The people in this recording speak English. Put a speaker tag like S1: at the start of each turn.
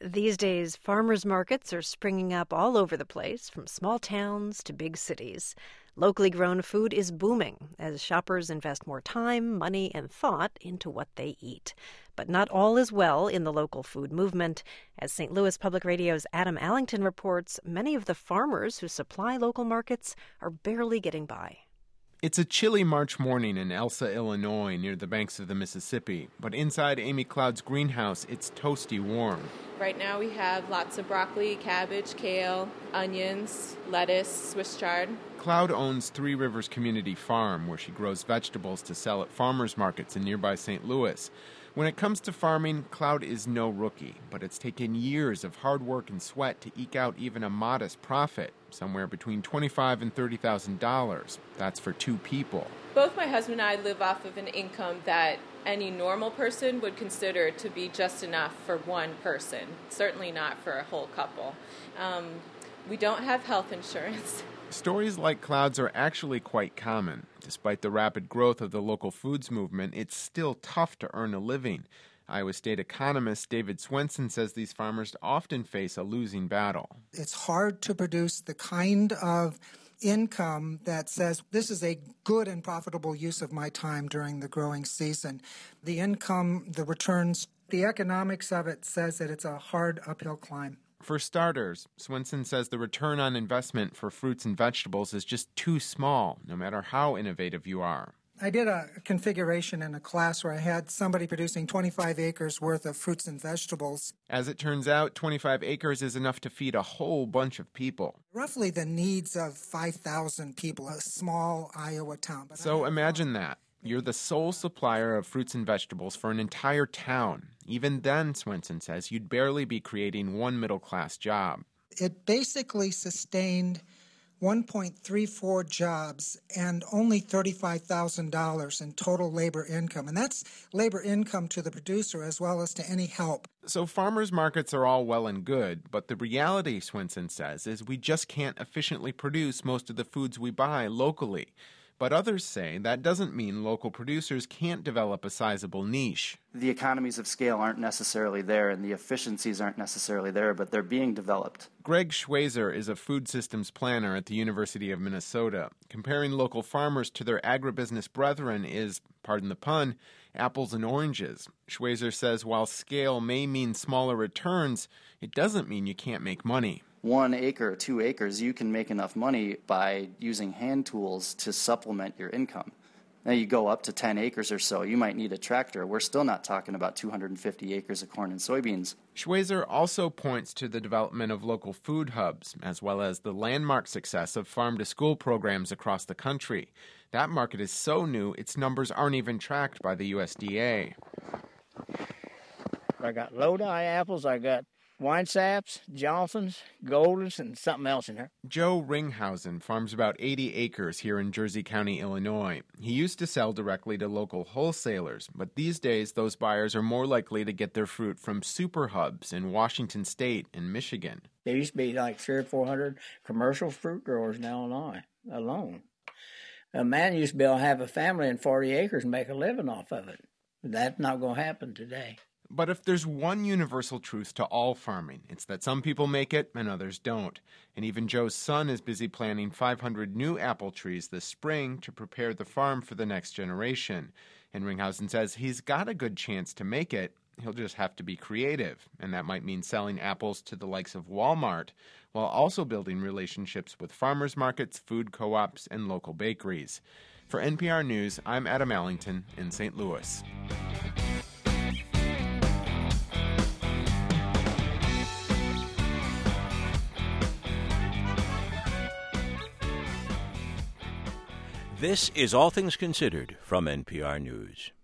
S1: These days, farmers markets are springing up all over the place, from small towns to big cities. Locally grown food is booming as shoppers invest more time, money, and thought into what they eat. But not all is well in the local food movement. As St. Louis Public Radio's Adam Allington reports, many of the farmers who supply local markets are barely getting by.
S2: It's a chilly March morning in Elsa, Illinois, near the banks of the Mississippi. But inside Amy Cloud's greenhouse, it's toasty warm.
S3: Right now we have lots of broccoli, cabbage, kale, onions, lettuce, Swiss chard.
S2: Cloud owns Three Rivers Community Farm, where she grows vegetables to sell at farmers markets in nearby St. Louis. When it comes to farming, Cloud is no rookie, but it's taken years of hard work and sweat to eke out even a modest profit, somewhere between $25,000 and $30,000. That's for two people.
S3: Both my husband and I live off of an income that any normal person would consider to be just enough for one person, certainly not for a whole couple. We don't have health insurance.
S2: Stories like Cloud's are actually quite common. Despite the rapid growth of the local foods movement, it's still tough to earn a living. Iowa State economist David Swenson says these farmers often face a losing battle.
S4: It's hard to produce the kind of income that says this is a good and profitable use of my time during the growing season. The income, the returns, the economics of it says that it's a hard uphill climb.
S2: For starters, Swenson says the return on investment for fruits and vegetables is just too small, no matter how innovative you are.
S4: I did a configuration in a class where I had somebody producing 25 acres worth of fruits and vegetables.
S2: As it turns out, 25 acres is enough to feed a whole bunch of people.
S4: Roughly the needs of 5,000 people, a small Iowa town.
S2: So imagine that. You're the sole supplier of fruits and vegetables for an entire town. Even then, Swenson says, you'd barely be creating one middle-class job.
S4: It basically sustained 1.34 jobs and only $35,000 in total labor income. And that's labor income to the producer as well as to any help.
S2: So farmers markets are all well and good, but the reality, Swenson says, is we just can't efficiently produce most of the foods we buy locally. But others say that doesn't mean local producers can't develop a sizable niche.
S5: The economies of scale aren't necessarily there and the efficiencies aren't necessarily there, but they're being developed.
S2: Greg Schweizer is a food systems planner at the University of Minnesota. Comparing local farmers to their agribusiness brethren is, pardon the pun, apples and oranges. Schweizer says while scale may mean smaller returns, it doesn't mean you can't make money.
S5: 1 acre or 2 acres, you can make enough money by using hand tools to supplement your income. Now you go up to 10 acres or so, you might need a tractor. We're still not talking about 250 acres of corn and soybeans.
S2: Schweizer also points to the development of local food hubs, as well as the landmark success of farm-to-school programs across the country. That market is so new, its numbers aren't even tracked by the USDA.
S6: I got Lodi apples, I got Winesaps, Johnsons, Goldens, and something else in there.
S2: Joe Ringhausen farms about 80 acres here in Jersey County, Illinois. He used to sell directly to local wholesalers, but these days those buyers are more likely to get their fruit from super hubs in Washington State and Michigan.
S6: There used to be like 300 or 400 commercial fruit growers in Illinois alone. A man used to be able to have a family in 40 acres and make a living off of it. That's not going to happen today.
S2: But if there's one universal truth to all farming, it's that some people make it and others don't. And even Joe's son is busy planting 500 new apple trees this spring to prepare the farm for the next generation. And Ringhausen says he's got a good chance to make it. He'll just have to be creative, and that might mean selling apples to the likes of Walmart, while also building relationships with farmers markets, food co-ops, and local bakeries. For NPR News, I'm Adam Allington in St. Louis.
S7: This is All Things Considered from NPR News.